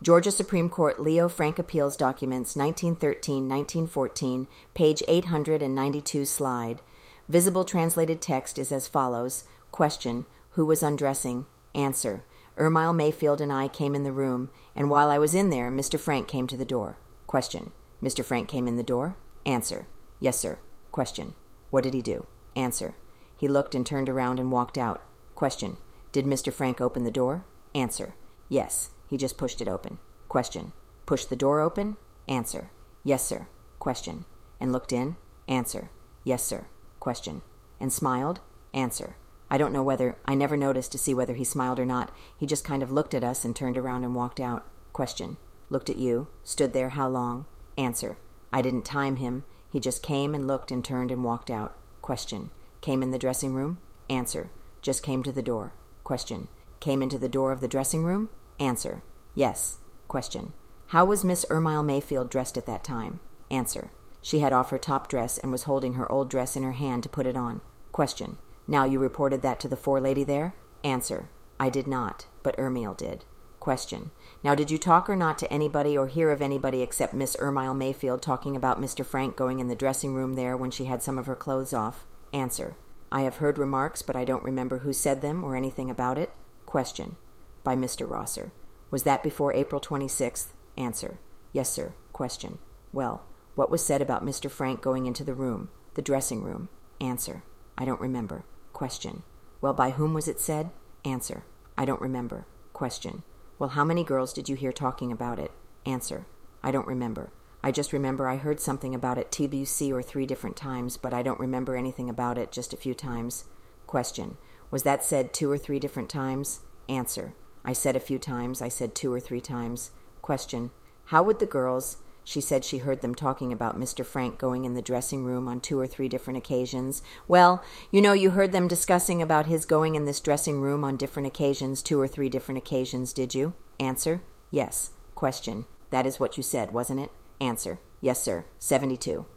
Georgia Supreme Court Leo Frank Appeals Documents 1913-1914, page 892 slide. Visible translated text is as follows. Question: Who was undressing? Answer: Ermile Mayfield and I came in the room, and while I was in there, Mr. Frank came to the door. Question: Mr. Frank came in the door? Answer: Yes, sir. Question: What did he do? Answer: He looked and turned around and walked out. Question: Did Mr. Frank open the door? Answer: Yes, he just pushed it open. Question: Pushed the door open? Answer: Yes, sir. Question: And looked in? Answer: Yes, sir. Question: And smiled? Answer: I don't know whether, I never noticed to see whether he smiled or not. He just kind of looked at us and turned around and walked out. Question: Looked at you? Stood there how long? Answer: I didn't time him. He just came and looked and turned and walked out. Question: Came in the dressing room? Answer: Just came to the door. Question: Came into the door of the dressing room? Answer: Yes. Question: How was Miss Ermile Mayfield dressed at that time? Answer: She had off her top dress and was holding her old dress in her hand to put it on. Question: Now you reported that to the forelady there? Answer: I did not, but Ermile did. Question: Now did you talk or not to anybody or hear of anybody except Miss Ermile Mayfield talking about Mr. Frank going in the dressing room there when she had some of her clothes off? Answer: I have heard remarks, but I don't remember who said them or anything about it. Question: By Mr. Rosser. Was that before April 26th? Answer: Yes, sir. Question: Well, what was said about Mr. Frank going into the room, the dressing room? Answer: I don't remember. Question: Well, by whom was it said? Answer: I don't remember. Question: Well, how many girls did you hear talking about it? Answer: I don't remember. I just remember I heard something about it 2 or 3 different times, but I don't remember anything about it, just a few times. Question: Was that said 2 or 3 different times? Answer: I said a few times. I said 2 or 3 times. Question: How would the girls... She said she heard them talking about Mr. Frank going in the dressing room on 2 or 3 different occasions. Well, you heard them discussing about his going in this dressing room on different occasions, 2 or 3 different occasions, did you? Answer: Yes. Question: That is what you said, wasn't it? Answer: Yes, sir. 72.